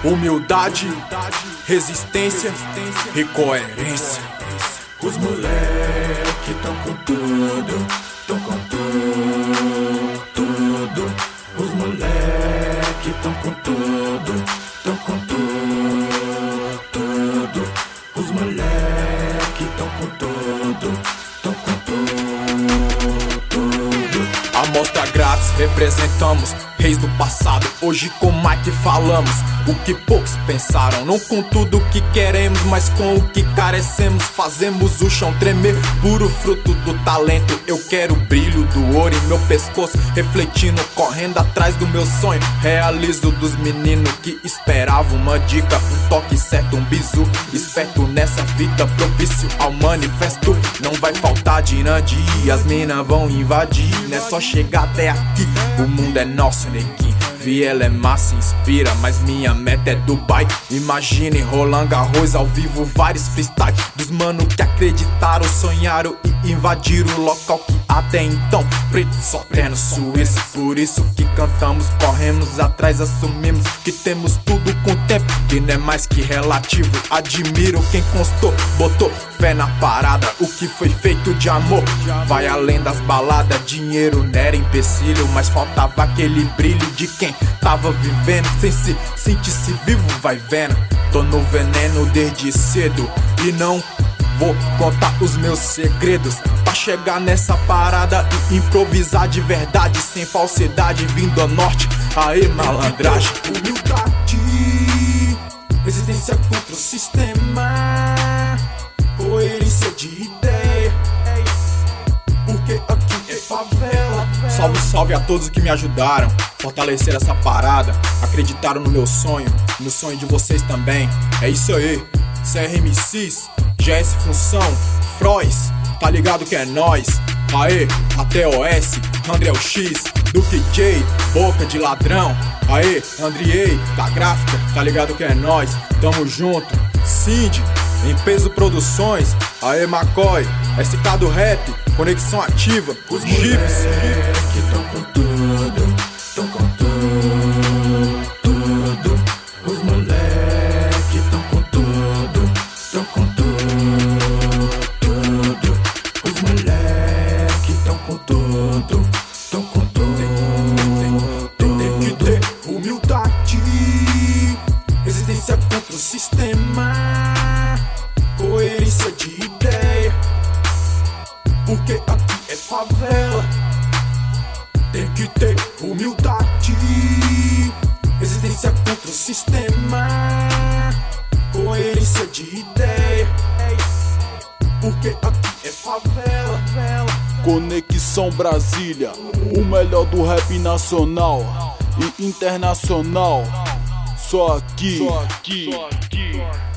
Humildade, resistência e coerência. Os moleque tão com tudo, tão com tudo. Os moleque tão com tudo, tão com tudo. Os moleque tão com tudo, tão com tudo. Amostra grátis, representamos reis do passado. Hoje com o Mike falamos o que poucos pensaram. Não com tudo que queremos, mas com o que carecemos. Fazemos o chão tremer, puro fruto do talento. Eu quero o brilho do ouro em meu pescoço, refletindo, correndo atrás do meu sonho. Realizo dos meninos que esperavam uma dica, um toque certo, um bizu esperto nessa fita, propício ao manifesto. Não vai faltar dinandi, as minas vão invadir. Não é só chegar até aqui, o mundo é nosso, neguinho. Viela é massa, inspira, mas minha meta é Dubai. Imagine Roland Garros ao vivo, vários freestyle dos mano que acreditaram, sonharam e invadiram o local que até então preto só terno suíço. Por isso que cantamos, corremos atrás, assumimos que temos tudo com tempo, que não é mais que relativo. Admiro quem constou, botou fé na parada, o que foi feito de amor vai além das baladas. Dinheiro não era empecilho, mas faltava aquele brilho de quem tava vivendo, sem se sentir-se vivo, vai vendo. Tô no veneno desde cedo e não vou contar os meus segredos pra chegar nessa parada e improvisar de verdade, sem falsidade, vindo ao norte. Aê, malandragem. Humildade, resistência contra o sistema, coerência de ideia, porque aqui é favela. Salve, salve a todos que me ajudaram, fortaleceram essa parada, acreditaram no meu sonho, no sonho de vocês também. É isso aí, CRMCs, GS Função, Frois, tá ligado que é nóis. Aê, ATOS, André X, Duke J, Boca de Ladrão. Aê, Andriei, da gráfica, tá ligado que é nóis. Tamo junto, Cindy, em Peso Produções. Aê, McCoy, SK do Rap, Conexão Ativa, Os Chips. moleque tão com tudo, tão com tudo. Os moleque tão com tudo, tão com tudo. Os moleque tão com tudo, tão com tudo. Tem que ter humildade, resistência contra o sistema, coerência de ideia, porque aqui é favela. Tem que ter humildade, resistência contra o sistema, coerência de ideia, porque aqui é favela. Conexão Brasília, o melhor do rap nacional e internacional. Só aqui.